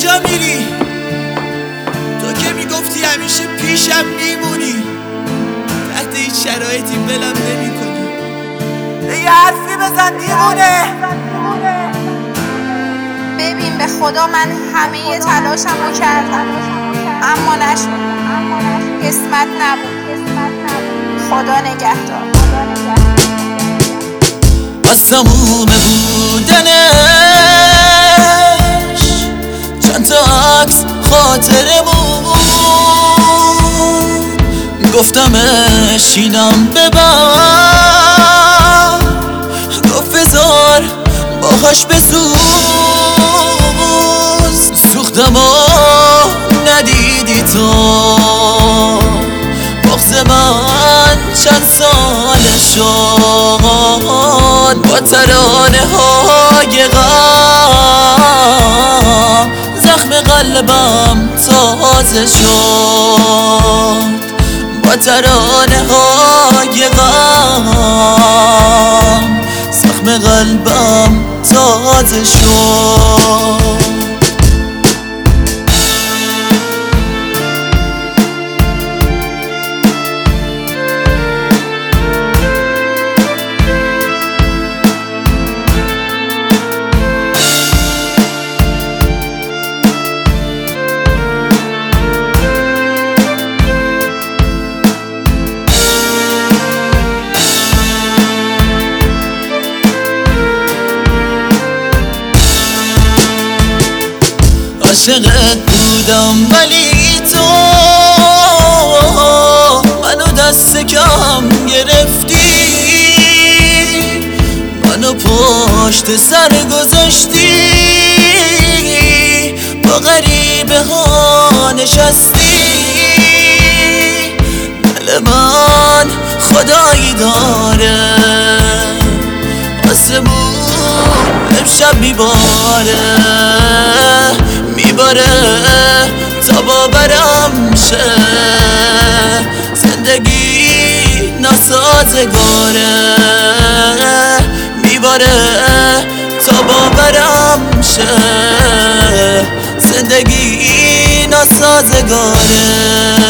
کجا میری؟ تو که میگفتی همیشه پیشم میمونی، تحت هیچ شرایطی بلم نمی کنی. یه حرفی بزن دیوونه. ببین به خدا من همه تلاشمو کردم اما نشد، قسمت نبود. خدا نگهدار. از تموم بودنش چند تا عکس خاطرمون، گفتمش اینم ببر، گفت بذار باهاش بسوز. سوختم و ندیدی تو، بغض من چند سال شد، با ترانه های غم زخم قلبم تازه شد، با ترانه های غم زخم قلبم تازه شد. عاشقت بودم ولی تو منو دست کم گرفتی، منو پشت سر گذاشتی، با غریبه ها نشستی. دل من خدایی داره، آسمون امشب میباره تا باورم شه، زندگی ناسازگاره. میباره تا باورم شه، زندگی ناسازگاره.